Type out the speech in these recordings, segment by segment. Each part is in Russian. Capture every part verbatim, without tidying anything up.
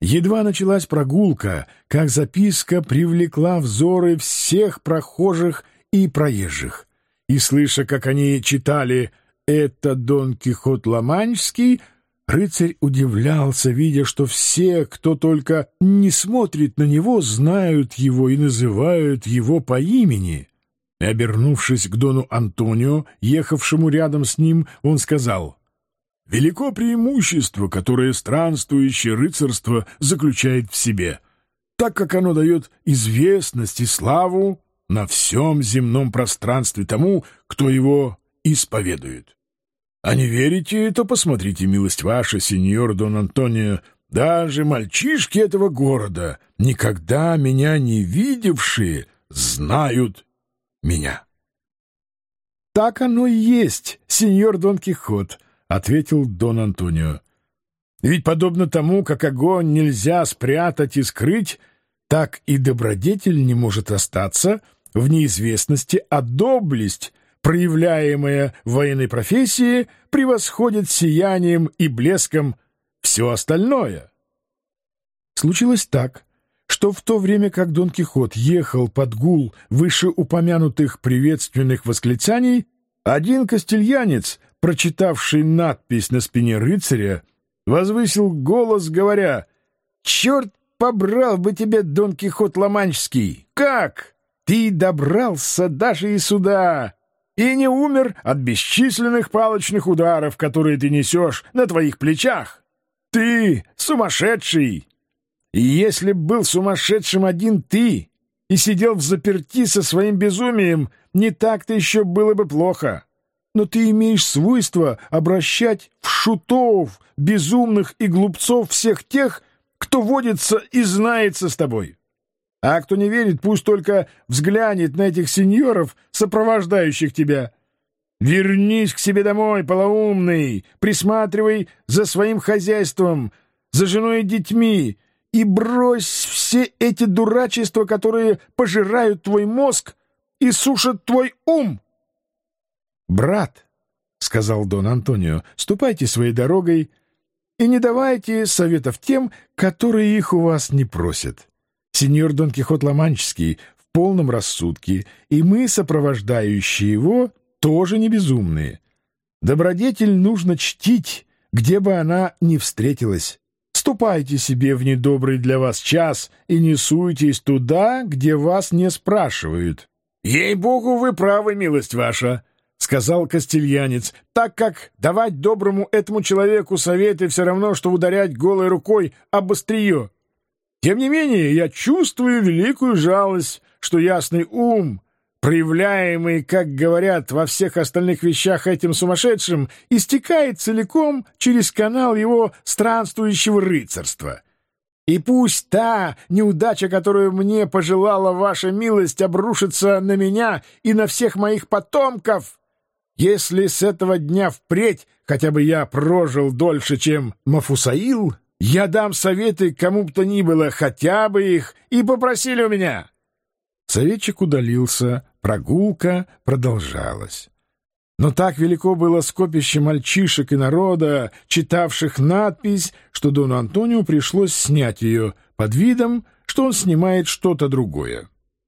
Едва началась прогулка, как записка привлекла взоры всех прохожих и проезжих. И, слыша, как они читали «Это Дон Кихот Ла-Манческий», рыцарь удивлялся, видя, что все, кто только не смотрит на него, знают его и называют его по имени. И, обернувшись к дону Антонио, ехавшему рядом с ним, он сказал: «Велико преимущество, которое странствующее рыцарство заключает в себе, так как оно дает известность и славу на всем земном пространстве тому, кто его исповедует. А не верите, то посмотрите, милость ваша, сеньор Дон Антонио, даже мальчишки этого города, никогда меня не видевшие, знают меня». «Так оно и есть, сеньор Дон Кихот», — ответил Дон Антонио. «Ведь подобно тому, как огонь нельзя спрятать и скрыть, так и добродетель не может остаться в неизвестности, а доблесть, проявляемая в военной профессии, превосходит сиянием и блеском все остальное». Случилось так, что в то время как Дон Кихот ехал под гул вышеупомянутых приветственных восклицаний, один кастильянец, прочитавший надпись на спине рыцаря, возвысил голос, говоря: «Черт побрал бы тебе, Дон Кихот Ла-Манческий! Как? Ты добрался даже и сюда, и не умер от бесчисленных палочных ударов, которые ты несешь на твоих плечах! Ты сумасшедший! И если б был сумасшедшим один ты и сидел взаперти со своим безумием, не так-то еще было бы плохо. Но ты имеешь свойство обращать в шутов, безумных и глупцов всех тех, кто водится и знается с тобой. А кто не верит, пусть только взглянет на этих сеньоров, сопровождающих тебя. Вернись к себе домой, полоумный, присматривай за своим хозяйством, за женой и детьми, и брось все эти дурачества, которые пожирают твой мозг и сушат твой ум». «Брат», — сказал Дон Антонио, — «ступайте своей дорогой и не давайте советов тем, которые их у вас не просят. Сеньор Дон Кихот Ла-Манческий в полном рассудке, и мы, сопровождающие его, тоже не безумные. Добродетель нужно чтить, где бы она ни встретилась. Ступайте себе в недобрый для вас час и не суйтесь туда, где вас не спрашивают». «Ей-богу, вы правы, милость ваша», — сказал кастильянец, «так как давать доброму этому человеку советы все равно, что ударять голой рукой об острие. Тем не менее, я чувствую великую жалость, что ясный ум, проявляемый, как говорят, во всех остальных вещах этим сумасшедшим, истекает целиком через канал его странствующего рыцарства. И пусть та неудача, которую мне пожелала ваша милость, обрушится на меня и на всех моих потомков, если с этого дня впредь хотя бы я прожил дольше, чем Мафусаил, я дам советы кому бы то ни было, хотя бы их и попросили у меня». Советчик удалился, прогулка продолжалась. Но так велико было скопище мальчишек и народа, читавших надпись, что Дону Антонио пришлось снять ее под видом, что он снимает что-то другое.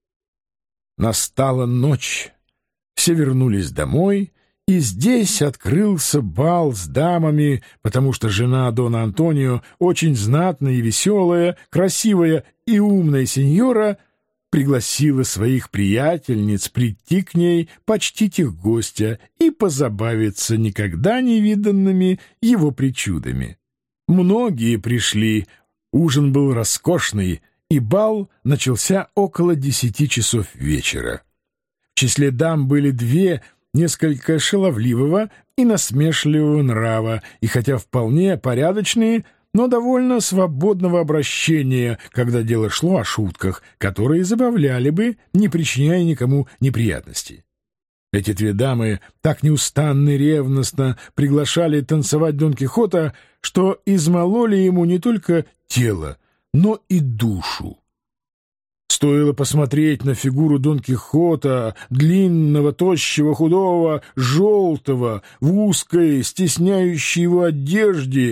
Настала ночь, все вернулись домой, и здесь открылся бал с дамами, потому что жена Дона Антонио, очень знатная и веселая, красивая и умная сеньора, пригласила своих приятельниц прийти к ней, почтить их гостя и позабавиться никогда не виданными его причудами. Многие пришли, ужин был роскошный, и бал начался около десяти часов вечера. В числе дам были две несколько шаловливого и насмешливого нрава, и хотя вполне порядочные, но довольно свободного обращения, когда дело шло о шутках, которые забавляли бы, не причиняя никому неприятностей. Эти две дамы так неустанно и ревностно приглашали танцевать Дон Кихота, что измололи ему не только тело, но и душу. Стоило посмотреть на фигуру Дон Кихота, длинного, тощего, худого, желтого, в узкой, стесняющей его одежде,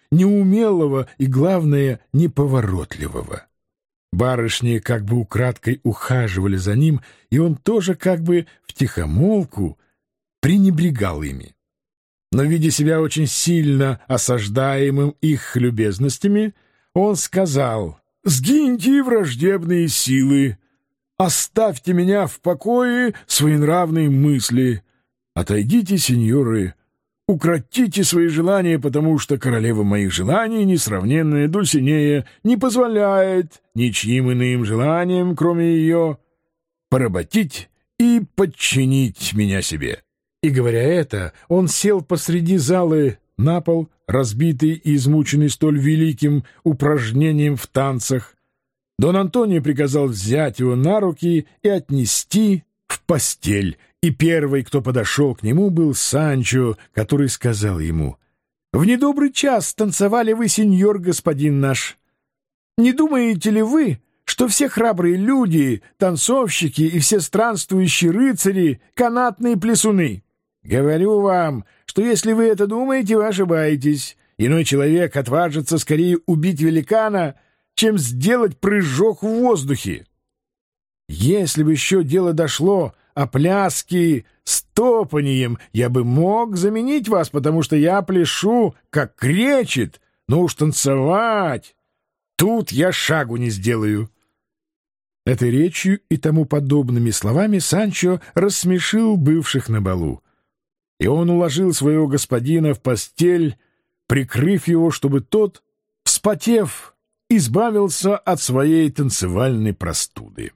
неумелого и, главное, неповоротливого. Барышни как бы украдкой ухаживали за ним, и он тоже как бы втихомолку пренебрегал ими. Но, видя себя очень сильно осаждаемым их любезностями, он сказал: «Сгиньте, враждебные силы! Оставьте меня в покое своенравные мысли! Отойдите, сеньоры! Укротите свои желания, потому что королева моих желаний, несравненная Дульсинея, не позволяет ничьим иным желаниям, кроме ее, поработить и подчинить меня себе». И, говоря это, он сел посреди залы на пол, разбитый и измученный столь великим упражнением в танцах. Дон Антонио приказал взять его на руки и отнести в постель, и первый, кто подошел к нему, был Санчо, который сказал ему: «В недобрый час танцевали вы, сеньор господин наш. Не думаете ли вы, что все храбрые люди, танцовщики и все странствующие рыцари — канатные плясуны? Говорю вам, что если вы это думаете, вы ошибаетесь. Иной человек отважится скорее убить великана, чем сделать прыжок в воздухе. Если бы еще дело дошло о пляске с топаньем, я бы мог заменить вас, потому что я пляшу, как кречет, но уж танцевать тут я шагу не сделаю». Этой речью и тому подобными словами Санчо рассмешил бывших на балу. И он уложил своего господина в постель, прикрыв его, чтобы тот, вспотев, избавился от своей танцевальной простуды.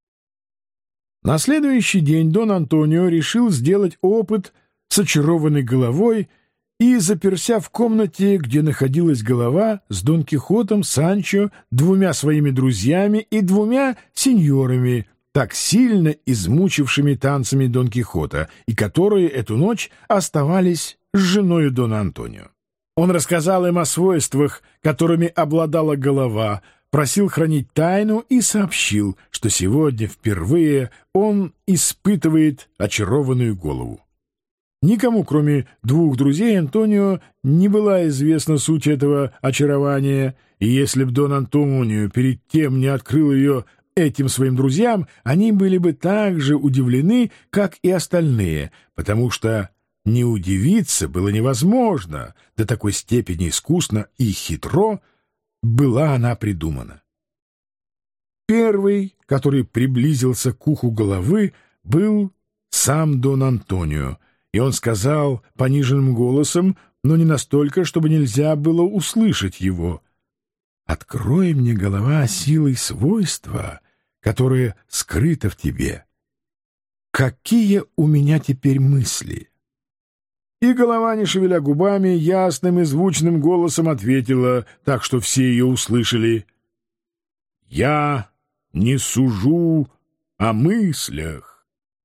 На следующий день Дон Антонио решил сделать опыт с очарованной головой и, заперся в комнате, где находилась голова, с Дон Кихотом, Санчо, двумя своими друзьями и двумя сеньорами, так сильно измучившими танцами Дон Кихота, и которые эту ночь оставались с женою Дона Антонио. Он рассказал им о свойствах, которыми обладала голова, просил хранить тайну и сообщил, что сегодня впервые он испытывает очарованную голову. Никому, кроме двух друзей Антонио, не была известна суть этого очарования, и если б Дон Антонио перед тем не открыл ее этим своим друзьям, они были бы так же удивлены, как и остальные, потому что не удивиться было невозможно, до такой степени искусно и хитро была она придумана. Первый, который приблизился к уху головы, был сам Дон Антонио, и он сказал пониженным голосом, но не настолько, чтобы нельзя было услышать его: «Открой мне, голова, силой свойства, которое скрыто в тебе. Какие у меня теперь мысли?» И голова, не шевеля губами, ясным и звучным голосом ответила, так что все ее услышали: «Я не сужу о мыслях».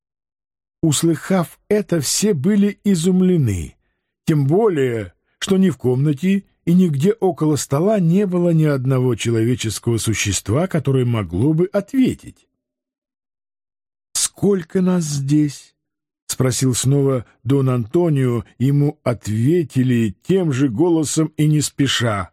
Услыхав это, все были изумлены, тем более, что ни в комнате и нигде около стола не было ни одного человеческого существа, которое могло бы ответить. «Сколько нас здесь?» — спросил снова Дон Антонио. Ему ответили тем же голосом и не спеша: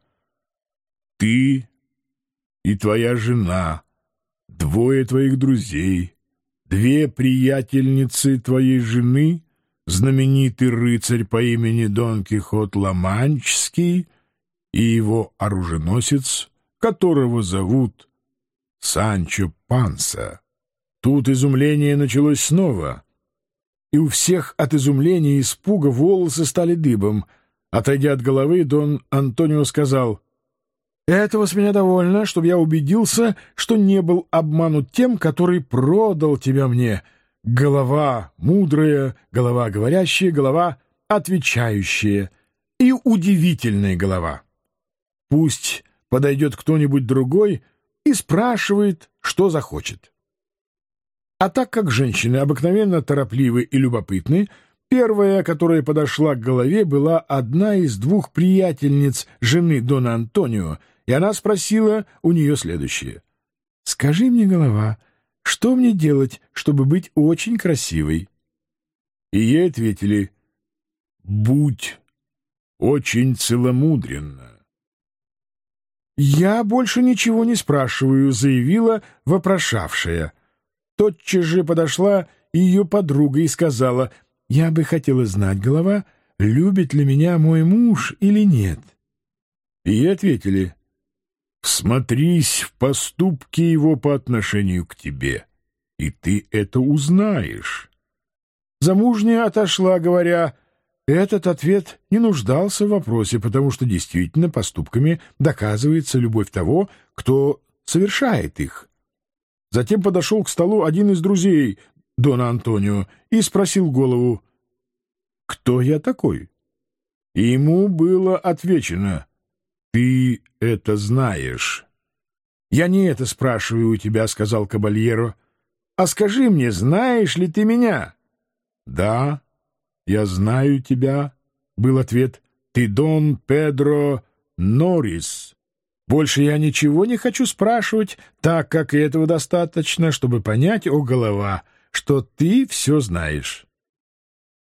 «Ты и твоя жена, двое твоих друзей, две приятельницы твоей жены, знаменитый рыцарь по имени Дон Кихот Ла-Манческий и его оруженосец, которого зовут Санчо Панса». Тут изумление началось снова, и у всех от изумления и испуга волосы стали дыбом. Отойдя от головы, Дон Антонио сказал: «Этого с меня довольно, чтобы я убедился, что не был обманут тем, который продал тебя мне. Голова мудрая, голова говорящая, голова отвечающая и удивительная голова. Пусть подойдет кто-нибудь другой и спрашивает, что захочет». А так как женщины обыкновенно торопливы и любопытны, первая, которая подошла к голове, была одна из двух приятельниц жены Дона Антонио, и она спросила у нее следующее: «Скажи мне, голова, что мне делать, чтобы быть очень красивой?» И ей ответили: «Будь очень целомудренна, «Я больше ничего не спрашиваю», — заявила вопрошавшая. Тотчас же подошла ее подруга и сказала: «Я бы хотела знать, голова, любит ли меня мой муж или нет». И ей ответили: «Всмотрись в поступки его по отношению к тебе, и ты это узнаешь». Замужняя отошла, говоря: этот ответ не нуждался в вопросе, потому что действительно поступками доказывается любовь того, кто совершает их. Затем подошел к столу один из друзей дона Антонио и спросил голову: «Кто я такой?» И ему было отвечено: «Ты это знаешь». «Я не это спрашиваю у тебя», — сказал кабальеро, — «а скажи мне, знаешь ли ты меня?» «Да, я знаю тебя», — был ответ. «Ты Дон Педро Норрис. Больше я ничего не хочу спрашивать, так как и этого достаточно, чтобы понять, о голова, что ты все знаешь».